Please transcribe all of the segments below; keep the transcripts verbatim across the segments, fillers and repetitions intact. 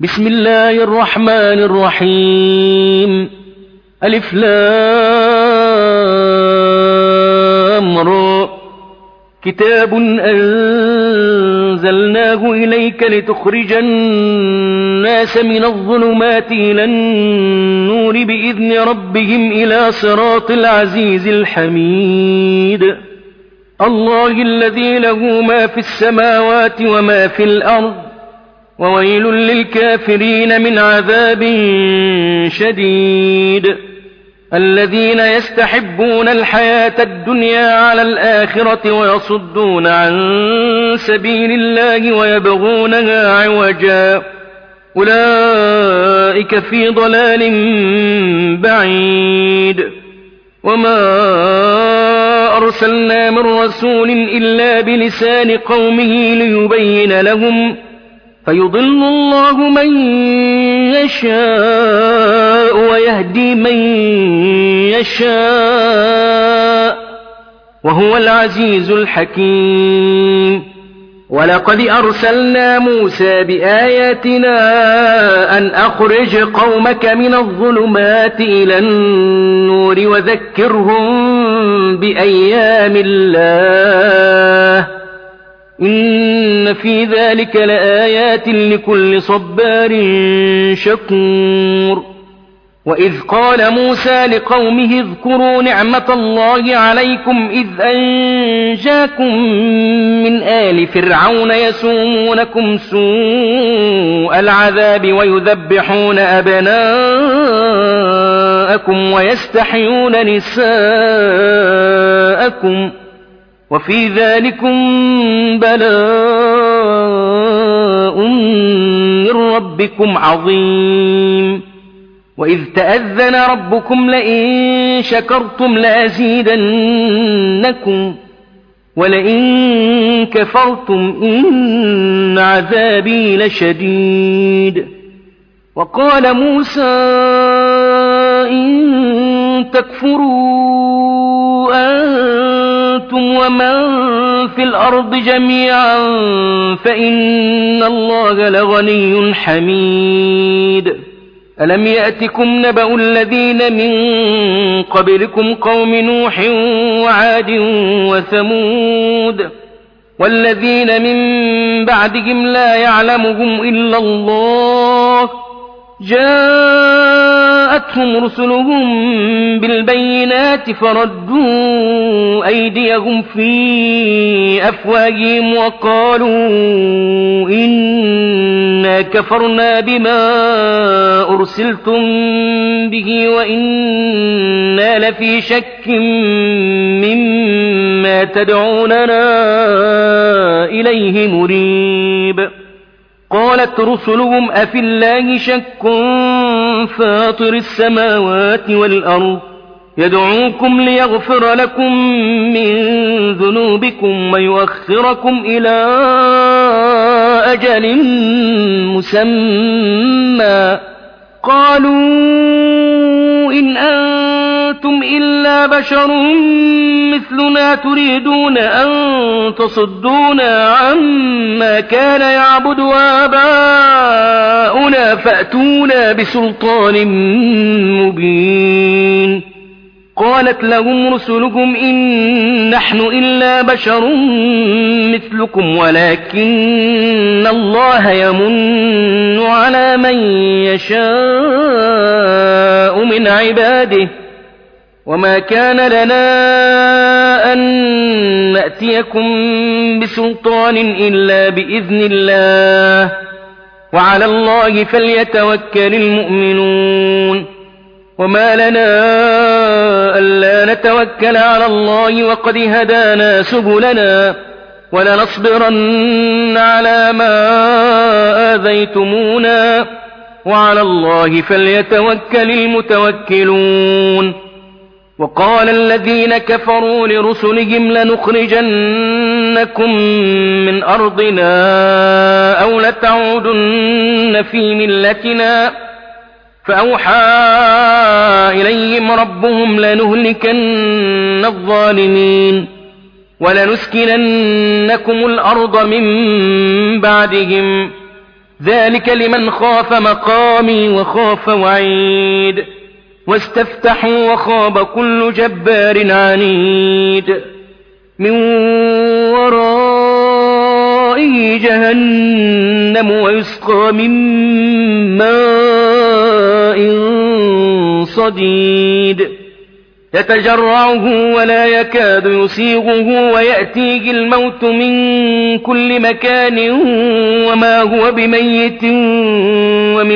بسم الله الرحمن الرحيم ألف لام را كتاب أنزلناه إليك لتخرج الناس من الظلمات إلى النور بإذن ربهم إلى صراط العزيز الحميد الله الذي له ما في السماوات وما في الأرض وويل للكافرين من عذاب شديد الذين يستحبون الحياة الدنيا على الآخرة ويصدون عن سبيل الله ويبغونها عوجا أولئك في ضلال بعيد وما أرسلنا من رسول إلا بلسان قومه ليبين لهم فيضل الله من يشاء ويهدي من يشاء وهو العزيز الحكيم ولقد أرسلنا موسى بآياتنا أن أخرج قومك من الظلمات إلى النور وذكرهم بأيام الله إن في ذلك لآيات لكل صبار شكور وإذ قال موسى لقومه اذكروا نعمة الله عليكم إذ أنجاكم من آل فرعون يسومونكم سوء العذاب ويذبحون أبناءكم ويستحيون نساءكم وفي ذلكم بلاء من ربكم عظيم وإذ تأذن ربكم لئن شكرتم لأزيدنكم ولئن كفرتم إن عذابي لشديد وقال موسى إن تكفروا أنتم ومن في الأرض جميعا فإن الله لغني حميد ألم يأتكم نبأ الذين من قبلكم قوم نوح وعاد وثمود والذين من بعدهم لا يعلمهم إلا الله جاءتهم رسلهم بالبينات فردوا أيديهم في أفواههم وقالوا إنا كفرنا بما أرسلتم به وإنا لفي شك مما تدعوننا إليه مريب قالت رسلهم أفي الله شك فاطر السماوات والأرض يدعوكم ليغفر لكم من ذنوبكم ويؤخركم إلى أجل مسمى قالوا إن أنتم إلا بشر مثلنا تريدون أن تصدونا عما كان يعبد آباؤنا فأتونا بسلطان مبين قالت لهم رسلهم إن نحن إلا بشر مثلكم ولكن الله يمن على من يشاء من عباده وما كان لنا أن نأتيكم بسلطان إلا بإذن الله وعلى الله فليتوكل المؤمنون وما لنا ألا نتوكل على الله وقد هدانا سبلنا ولنصبرن على ما آذيتمونا وعلى الله فليتوكل المتوكلون وقال الذين كفروا لرسلهم لنخرجنكم من أرضنا أو لتعودن في ملتنا فأوحى إليهم ربهم لنهلكن الظالمين ولنسكننكم الأرض من بعدهم ذلك لمن خاف مقامي وخاف وعيد واستفتحوا وخاب كل جبار عنيد من ورائه جهنم ويسقى من ماء صديد يتجرعه ولا يكاد يسيغه ويأتيه الموت من كل مكان وما هو بميت ومن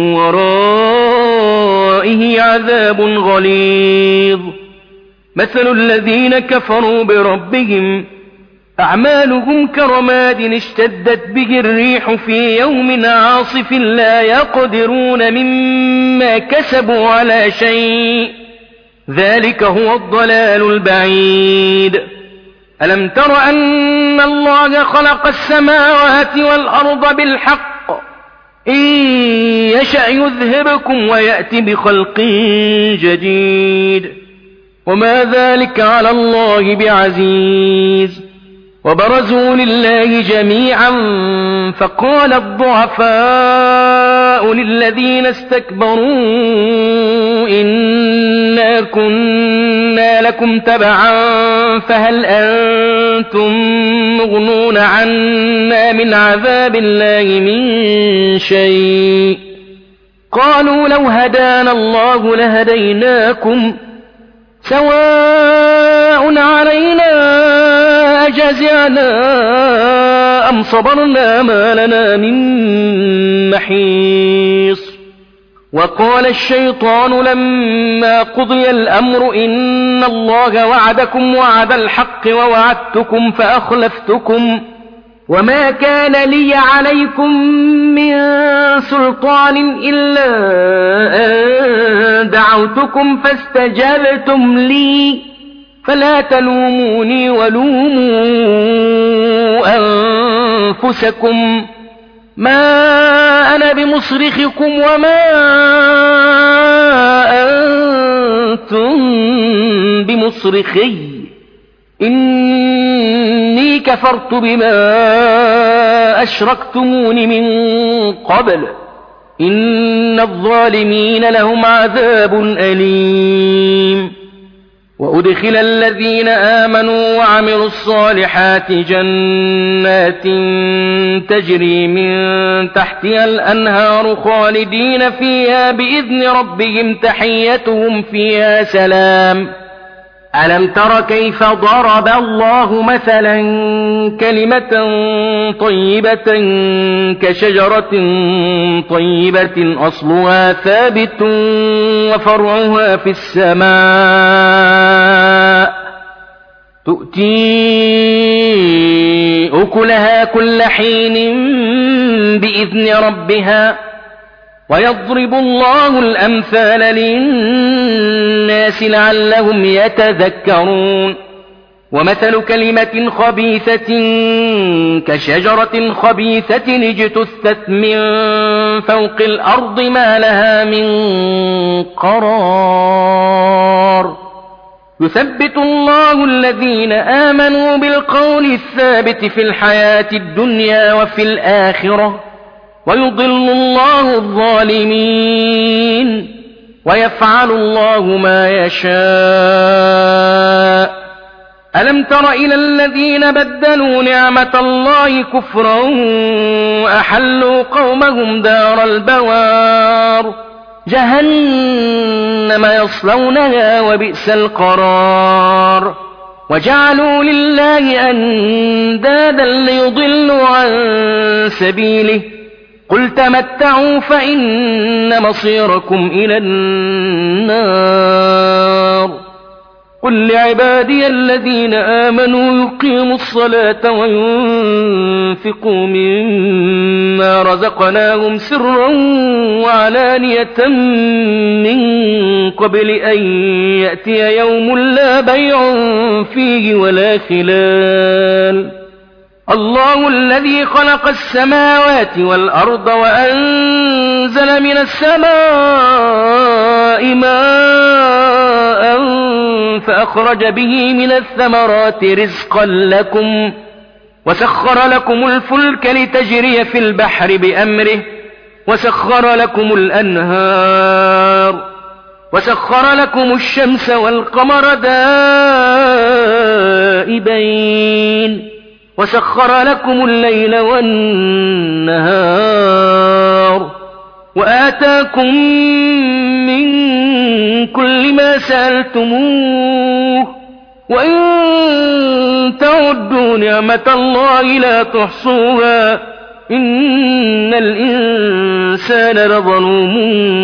ورائه عذاب غليظ مثل الذين كفروا بربهم أعمالهم كرماد اشتدت به الريح في يوم عاصف لا يقدرون مما كسبوا على شيء ذلك هو الضلال البعيد ألم تر أن الله خلق السماوات والأرض بالحق إن يشأ يذهبكم ويأتي بخلق جديد وما ذلك على الله بعزيز وبرزوا لله جميعا فقال الضعفاء للذين استكبروا إنا كنا لكم تبعا فهل أنتم مغنون عنا من عذاب الله من شيء قالوا لو هدانا الله لهديناكم سواء علينا أجزعنا أم صبرنا ما لنا من محيص وقال الشيطان لما قضي الأمر إن الله وعدكم وعد الحق ووعدتكم فأخلفتكم وما كان لي عليكم من سلطان إلا أن دعوتكم فاستجبتم لي فلا تلوموني ولوموا أنفسكم ما أنا بمصرخكم وما أنتم بمصرخي إني كفرت بما أشركتمون من قبل إن الظالمين لهم عذاب أليم وأدخل الذين آمنوا وعملوا الصالحات جنات تجري من تحتها الأنهار خالدين فيها بإذن ربهم تحيتهم فيها سلام ألم تر كيف ضرب الله مثلا كلمة طيبة كشجرة طيبة أصلها ثابت وفرعها في السماء تؤتي أكلها كل حين بإذن ربها ويضرب الله الأمثال للناس لعلهم يتذكرون ومثل كلمة خبيثة كشجرة خبيثة اجتثت من فوق الأرض ما لها من قرار يثبت الله الذين آمنوا بالقول الثابت في الحياة الدنيا وفي الآخرة ويضل الله الظالمين ويفعل الله ما يشاء ألم تر إلى الذين بدلوا نعمة الله كفرا وأحلوا قومهم دار البوار جهنم يصلونها وبئس القرار وجعلوا لله أندادا ليضلوا عن سبيله قل تمتعوا فإن مصيركم إلى النار قل لعبادي الذين آمنوا يقيموا الصلاة وينفقوا مما رزقناهم سرا وعلانية من قبل أن يأتي يوم لا بيع فيه ولا خلال الله الذي خلق السماوات والأرض وأنزل من السماء ماء فأخرج به من الثمرات رزقا لكم وسخر لكم الفلك لتجري في البحر بأمره وسخر لكم الأنهار وسخر لكم الشمس والقمر دائبين وسخر لكم الليل والنهار وآتاكم من كل ما سألتموه وإن تعدوا نعمة الله لا تحصوها إن الإنسان لظلوم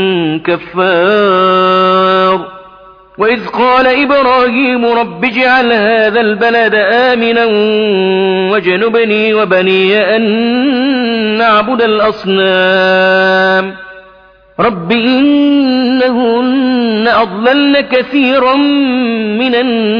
كفار وإذ قال إبراهيم رب اجعل هذا البلد آمنا واجنبني وبني أن نعبد الأصنام رب إنهن أضللن كثيرا من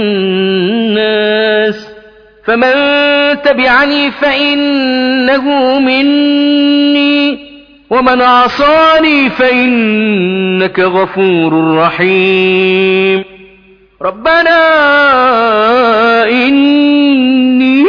الناس فمن تبعني فإنه مني ومن عصاني فإنك غفور رحيم ربنا إني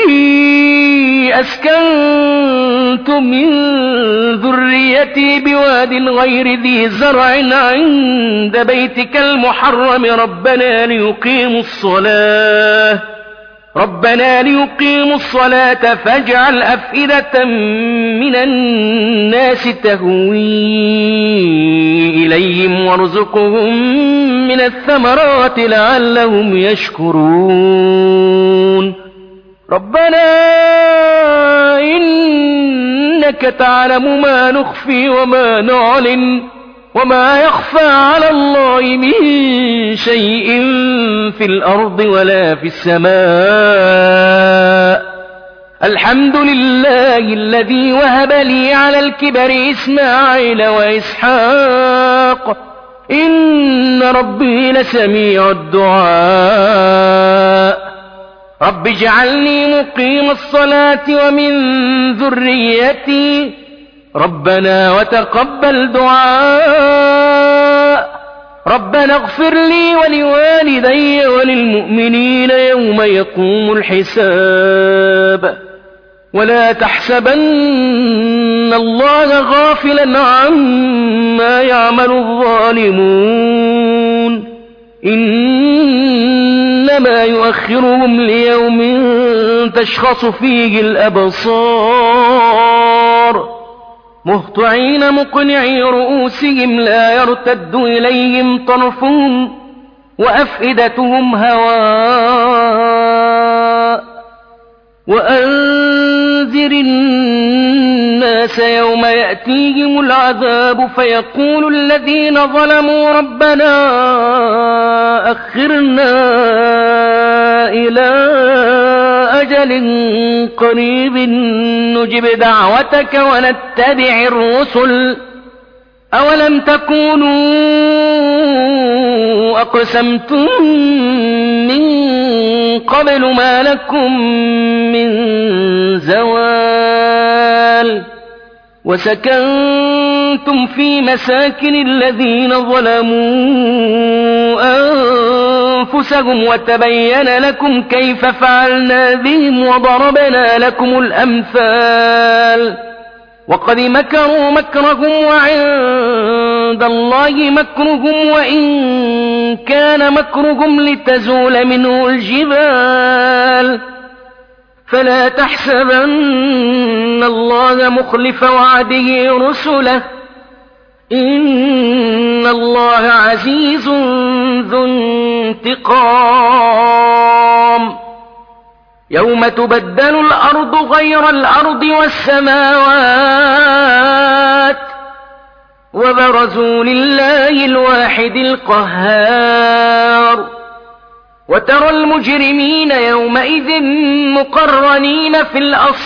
أسكنت من ذريتي بواد غير ذي زرع عند بيتك المحرم ربنا ليقيموا الصلاة ربنا ليقيموا الصلاة فاجعل أفئدة من الناس تهوي إليهم وارزقهم من الثمرات لعلهم يشكرون ربنا إنك تعلم ما نخفي وما نعلن وما يخفى على الله من شيء في الأرض ولا في السماء الحمد لله الذي وهب لي على الكبر إسماعيل وإسحاق إن ربي لسميع الدعاء رب اجعلني مقيم الصلاة ومن ذريتي ربنا وتقبل دعاء ربنا اغفر لي ولوالدي وللمؤمنين يوم يقوم الحساب ولا تحسبن الله غافلا عما يعمل الظالمون إنما يؤخرهم ليوم تشخص فيه الأبصار مهطعين مقنعي رؤوسهم لا يرتد إليهم طرفهم وأفئدتهم هواء وأنذر الناس يوم يأتيهم العذاب فيقول الذين ظلموا ربنا أخرنا إلى أجل قريب نجب دعوتك ونتبع الرسل أولم تكونوا أقسمتم من قبل ما لكم من زوال وسكنتم في مساكن الذين ظلموا أنفسهم وتبين لكم كيف فعلنا بهم وضربنا لكم الأمثال وقد مكروا مكرهم وعند الله مكرهم وإن كان مكرهم لتزول منه الجبال فلا تحسبن الله مخلف وعده رسله إن الله عزيز ذو انتقام يوم تبدل الأرض غير الأرض والسماوات وبرزوا لله الواحد القهار وترى المجرمين يومئذ مقرنين في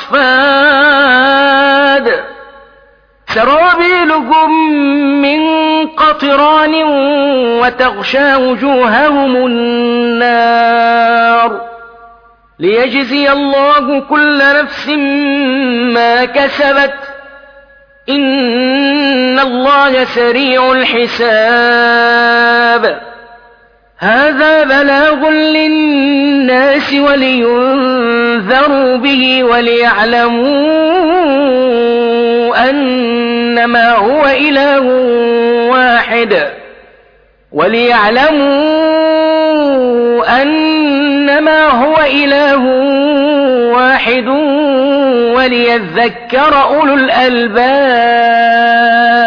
الأصفاد سرابيلهم من قطران وتغشى وجوههم النار ليجزي الله كل نفس ما كسبت إن الله سريع الحساب هذا بلاغ للناس ولينذروا به وليعلموا أنما هو إله واحد وليعلموا أنما هو إله واحد وليذكر أولو الألباب